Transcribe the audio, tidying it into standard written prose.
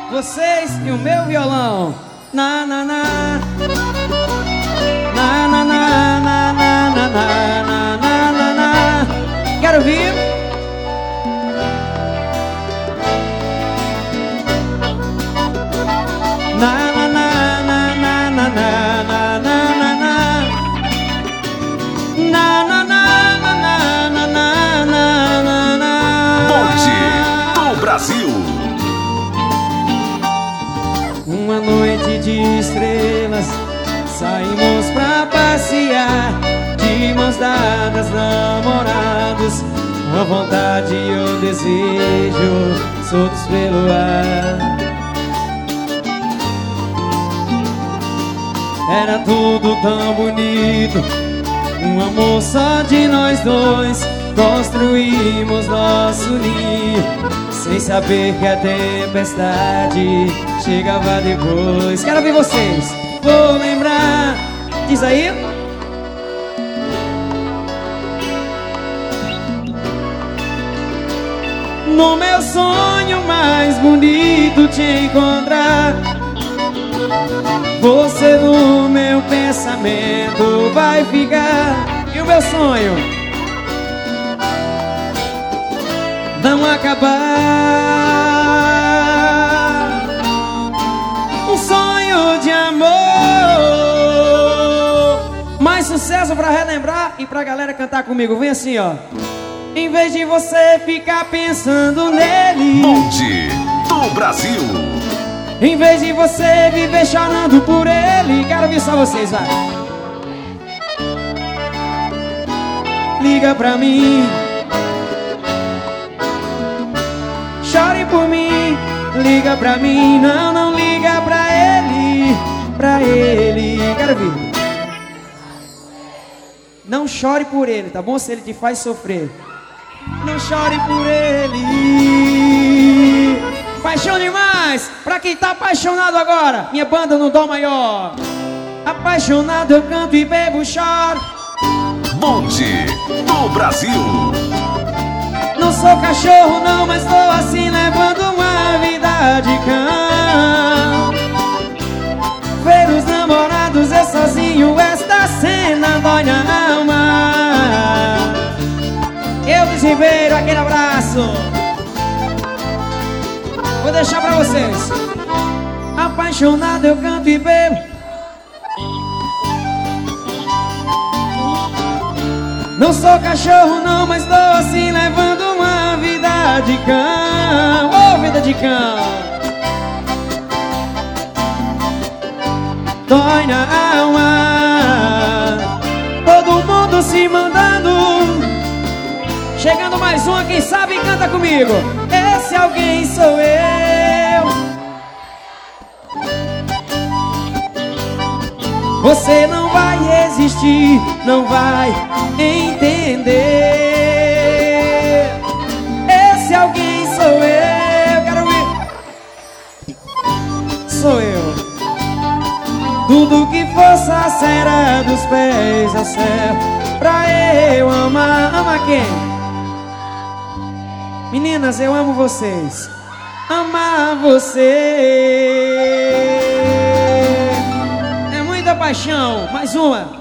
vocês e o meu violão. Na na na na na na na na na na na na. Quero ouvir. Na na na na na na na na na na. Na na na na na na na na na. Monte do Brasil. Uma noite de estrelas, saímos pra passear, de mãos dadas, namorados, uma vontade e um desejo soltos pelo ar. Era tudo tão bonito, um amor só de nós dois. Construímos nosso ninho, sem saber que a tempestade chegava depois. Quero ver vocês. Vou lembrar. Diz aí. No meu sonho mais bonito te encontrar, você no meu pensamento vai ficar. E o meu sonho não acabar. Um sonho de amor. Mais sucesso pra relembrar e pra galera cantar comigo. Vem assim, ó. Em vez de você ficar pensando nele, Monte do Brasil. em vez de você viver chorando por ele, quero ver só vocês, vai. Liga pra mim, chore por mim, liga pra mim. Não, não liga pra ele, pra ele. Quero ver. Não chore por ele, tá bom? Se ele te faz sofrer, não chore por ele. Paixão demais, pra quem tá apaixonado agora. Minha banda no dó maior. Apaixonado eu canto e bebo, choro. Monte do Brasil. Não sou cachorro não, mas tô assim levando uma vida de cão. Ver os namorados eu sozinho, esta cena dói na alma. Eu Luiz Ribeiro, aquele abraço. Vou deixar pra vocês. Apaixonado eu canto e bebo. Não sou cachorro não, mas tô assim levando uma vida de cão. Oh, vida de cão. Dói na alma. Todo mundo se mandando. Chegando mais uma, quem sabe canta comigo. Esse alguém sou eu. Você não vai resistir, não vai entender. Esse alguém sou eu. Quero ver. Sou eu. Tudo que força será dos pés ao céu. Pra eu amar. Ama quem? Meninas, eu amo vocês. Amar você é muita paixão. Mais uma.